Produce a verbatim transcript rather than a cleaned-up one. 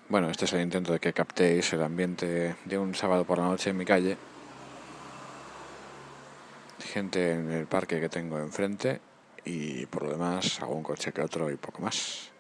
Bueno, este es el intento de que captéis el ambiente de un sábado por la noche en mi calle. Gente en el parque que tengo enfrente y por lo demás algún coche que otro y poco más.